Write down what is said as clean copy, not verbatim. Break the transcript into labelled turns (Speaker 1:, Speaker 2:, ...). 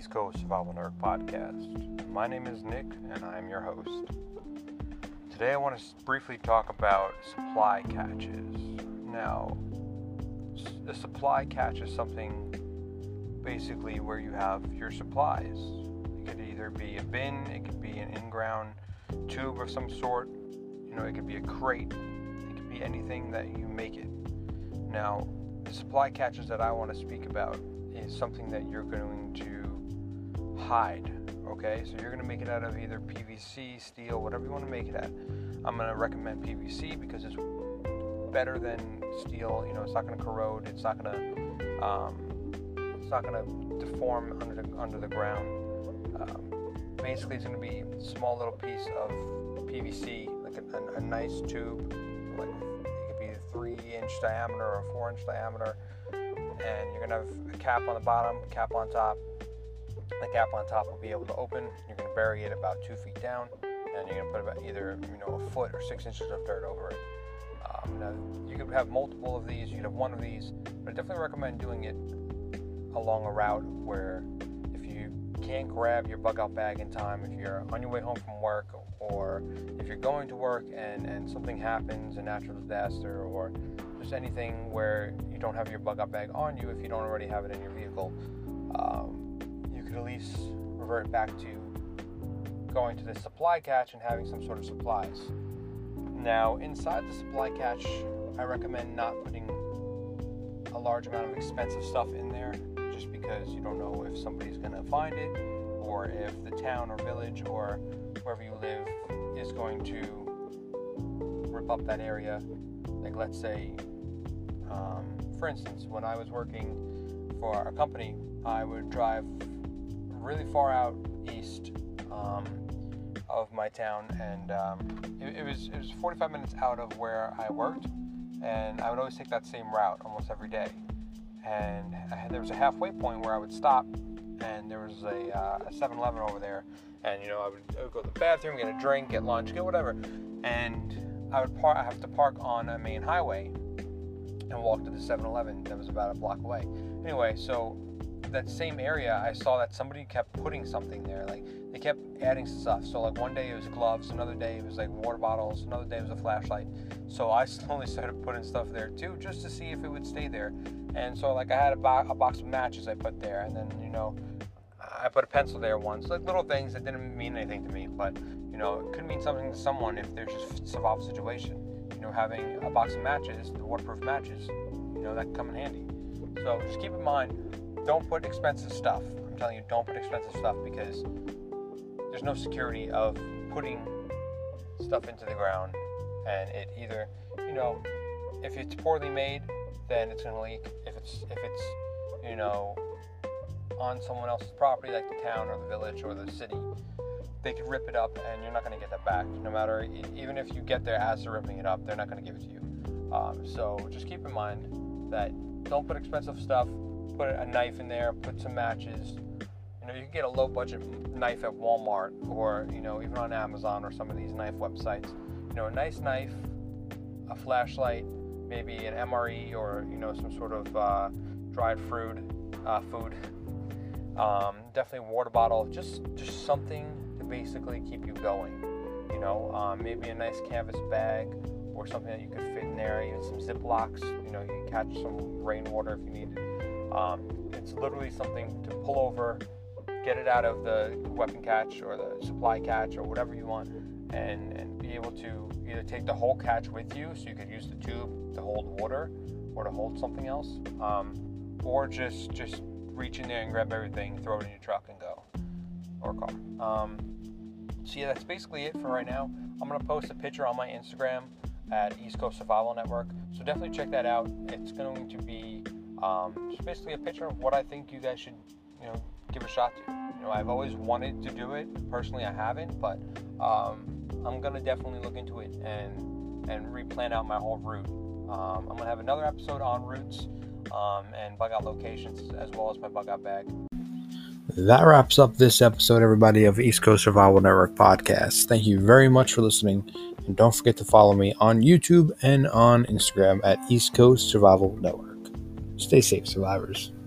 Speaker 1: East Coast Survival Network podcast. My name is Nick, and I am your host. Today I want to briefly talk about supply catches. Now, a supply catch is something basically where you have your supplies. It could either be a bin, it could be an in-ground tube of some sort, it could be a crate, it could be anything that you make it. Now, the supply catches that I want to speak about is something that you're going to hide, okay? So you're going to make it out of either PVC, steel, whatever you want to make it at. I'm going to recommend PVC because it's better than steel. It's not going to corrode. It's not going to deform under the ground. Basically, it's going to be a small little piece of PVC, like a nice tube, like it could be a 3-inch diameter or a 4-inch diameter, and you're going to have a cap on the bottom, cap on top. The cap on top will be able to open. You're going to bury it about 2 feet down, and you're going to put about either a foot or 6 inches of dirt over it. Now, you could have multiple of these. You could have one of these, but I definitely recommend doing it along a route where if you can't grab your bug out bag in time, if you're on your way home from work, or if you're going to work and something happens, a natural disaster, or just anything where you don't have your bug out bag on you, if you don't already have it in your vehicle, you could at least revert back to going to the supply catch and having some sort of supplies. Now, inside the supply catch, I recommend not putting a large amount of expensive stuff in there, just because you don't know if somebody's going to find it, or if the town or village or wherever you live is going to rip up that area. Like, let's say, for instance, when I was working for a company, I would drive really far out east of my town, and it was 45 minutes out of where I worked, and I would always take that same route almost every day. And there was a halfway point where I would stop, and there was a 7-Eleven over there, and I would go to the bathroom, get a drink, get lunch, get whatever, and I have to park on a main highway and walk to the 7-Eleven that was about a block away. Anyway, so that same area, I saw that somebody kept putting something there. Like, they kept adding stuff. So, like, one day it was gloves, another day it was like water bottles, another day it was a flashlight. So I slowly started putting stuff there too, just to see if it would stay there. And so, like, I had a box of matches I put there, and then I put a pencil there once. Like, little things that didn't mean anything to me, but it could mean something to someone if there's just a survival situation. Having a box of matches, the waterproof matches, that can come in handy. So just keep in mind, don't put expensive stuff. I'm telling you, don't put expensive stuff, because there's no security of putting stuff into the ground, and it either, if it's poorly made, then it's going to leak. If it's on someone else's property, like the town or the village or the city, they could rip it up, and you're not going to get that back. No matter, even if you get there as they're ripping it up, they're not going to give it to you. So just keep in mind that don't put expensive stuff. Put a knife in there, put some matches. You can get a low budget knife at Walmart, or even on Amazon or some of these knife websites. A nice knife, a flashlight, maybe an MRE, or some sort of dried food. Definitely a water bottle, just something to basically keep you going. Maybe a nice canvas bag or something that you could fit in there, even some Ziplocs. You can catch some rainwater if you need it. It's literally something to pull over, get it out of the weapon catch or the supply catch or whatever you want, and be able to either take the whole catch with you, so you could use the tube to hold water or to hold something else, or just reach in there and grab everything, throw it in your truck and go, or car. So yeah, that's basically it for right now. I'm going to post a picture on my Instagram at East Coast Survival Network, so definitely check that out. It's going to be just basically a picture of what I think you guys should, give a shot to. I've always wanted to do it. Personally, I haven't, but I'm going to definitely look into it and replan out my whole route. I'm going to have another episode on routes and bug out locations, as well as my bug out bag.
Speaker 2: That wraps up this episode, everybody, of East Coast Survival Network podcast. Thank you very much for listening, and don't forget to follow me on YouTube and on Instagram at East Coast Survival Network. Stay safe, survivors.